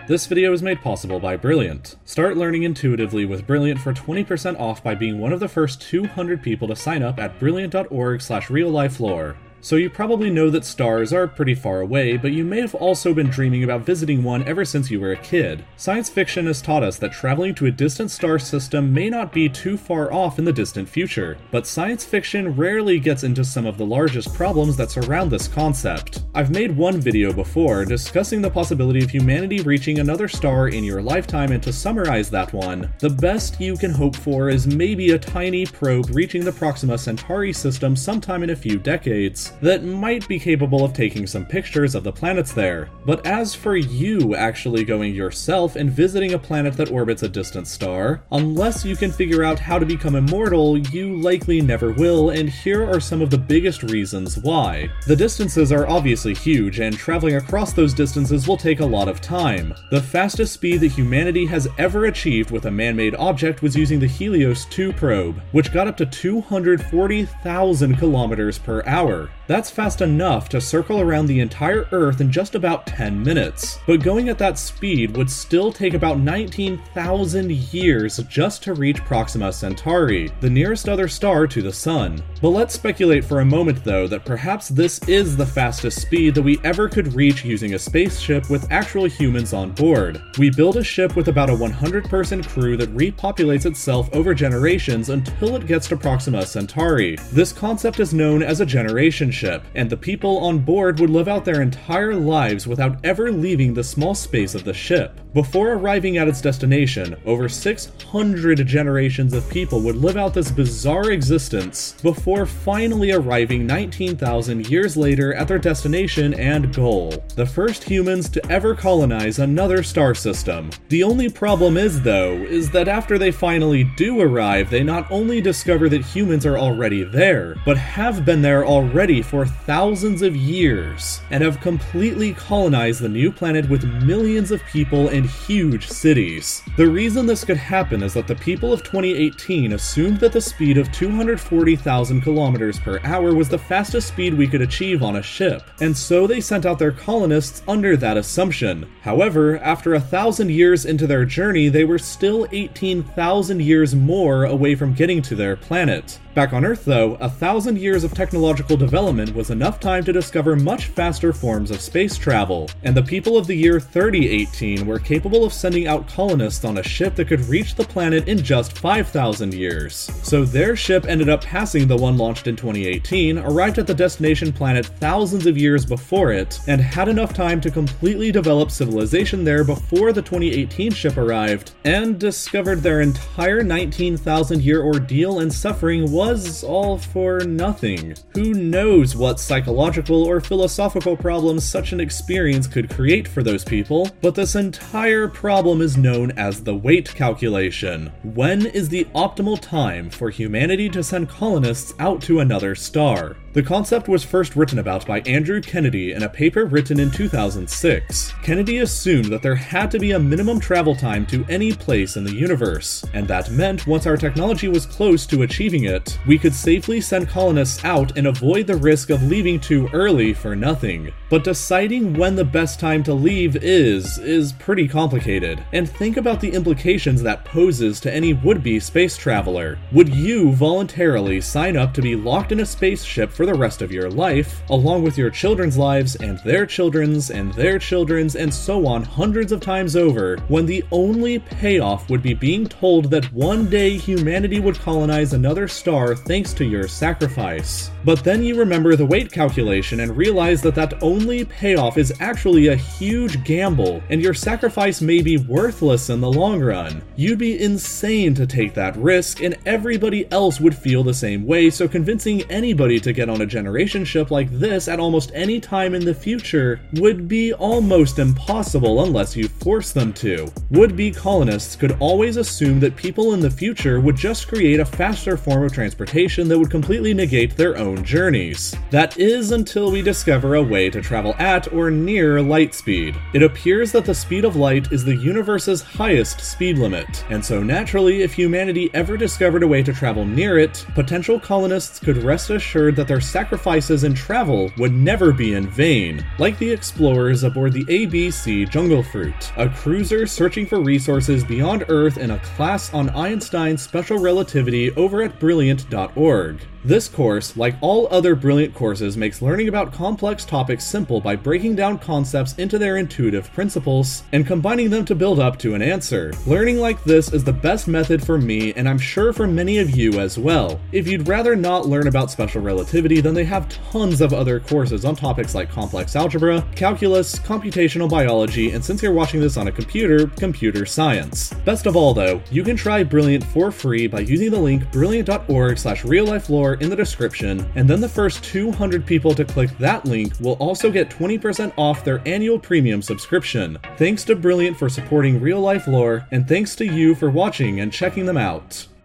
This video is made possible by Brilliant. Start learning intuitively with Brilliant for 20% off by being one of the first 200 people to sign up at brilliant.org/reallifelore. So you probably know that stars are pretty far away, but you may have also been dreaming about visiting one ever since you were a kid. Science fiction has taught us that traveling to a distant star system may not be too far off in the distant future, but science fiction rarely gets into some of the largest problems that surround this concept. I've made one video before discussing the possibility of humanity reaching another star in your lifetime, and to summarize that one, the best you can hope for is maybe a tiny probe reaching the Proxima Centauri system sometime in a few decades that might be capable of taking some pictures of the planets there. But as for you actually going yourself and visiting a planet that orbits a distant star, unless you can figure out how to become immortal, you likely never will, and here are some of the biggest reasons why. The distances are obviously huge, and traveling across those distances will take a lot of time. The fastest speed that humanity has ever achieved with a man-made object was using the Helios 2 probe, which got up to 240,000 kilometers per hour. That's fast enough to circle around the entire Earth in just about 10 minutes. But going at that speed would still take about 19,000 years just to reach Proxima Centauri, the nearest other star to the Sun. But let's speculate for a moment though that perhaps this is the fastest speed that we ever could reach using a spaceship with actual humans on board. We build a ship with about a 100-person crew that repopulates itself over generations until it gets to Proxima Centauri. This concept is known as a generation ship, and the people on board would live out their entire lives without ever leaving the small space of the ship. Before arriving at its destination, over 600 generations of people would live out this bizarre existence before finally arriving 19,000 years later at their destination and goal, the first humans to ever colonize another star system. The only problem is that after they finally do arrive, they not only discover that humans are already there, but have been there already for thousands of years, and have completely colonized the new planet with millions of people and huge cities. The reason this could happen is that the people of 2018 assumed that the speed of 240,000 kilometers per hour was the fastest speed we could achieve on a ship, and so they sent out their colonists under that assumption. However, after 1,000 years into their journey, they were still 18,000 years more away from getting to their planet. Back on Earth though, 1,000 years of technological development was enough time to discover much faster forms of space travel, and the people of the year 3018 were capable of sending out colonists on a ship that could reach the planet in just 5,000 years. So their ship ended up passing the one launched in 2018, arrived at the destination planet thousands of years before it, and had enough time to completely develop civilization there before the 2018 ship arrived, and discovered their entire 19,000 year ordeal and suffering was all for nothing. Who knows what psychological or philosophical problems such an experience could create for those people, but this entire problem is known as the weight calculation. When is the optimal time for humanity to send colonists out to another star? The concept was first written about by Andrew Kennedy in a paper written in 2006. Kennedy assumed that there had to be a minimum travel time to any place in the universe, and that meant once our technology was close to achieving it, we could safely send colonists out and avoid the risk of leaving too early for nothing. But deciding when the best time to leave is pretty complicated, and think about the implications that poses to any would-be space traveler. Would you voluntarily sign up to be locked in a spaceship for the rest of your life, along with your children's lives and their children's and their children's and so on hundreds of times over, when the only payoff would be being told that one day humanity would colonize another star thanks to your sacrifice? But then you remember the weight calculation and realize that that only payoff is actually a huge gamble, and your sacrifice may be worthless in the long run. You'd be insane to take that risk, and everybody else would feel the same way, so convincing anybody to get on a generation ship like this at almost any time in the future would be almost impossible unless you force them to. Would-be colonists could always assume that people in the future would just create a faster form of transportation that would completely negate their own journeys. That is until we discover a way to travel at or near light speed. It appears that the speed of light is the universe's highest speed limit, and so naturally, if humanity ever discovered a way to travel near it, potential colonists could rest assured that their their sacrifices and travel would never be in vain, like the explorers aboard the ABC Jungle Fruit, a cruiser searching for resources beyond Earth in a class on Einstein's special relativity over at Brilliant.org. This course, like all other Brilliant courses, makes learning about complex topics simple by breaking down concepts into their intuitive principles and combining them to build up to an answer. Learning like this is the best method for me, and I'm sure for many of you as well. If you'd rather not learn about special relativity, then they have tons of other courses on topics like complex algebra, calculus, computational biology, and since you're watching this on a computer, computer science. Best of all though, you can try Brilliant for free by using the link brilliant.org/reallifelore in the description, and then the first 200 people to click that link will also get 20% off their annual premium subscription. Thanks to Brilliant for supporting Real Life Lore, and thanks to you for watching and checking them out.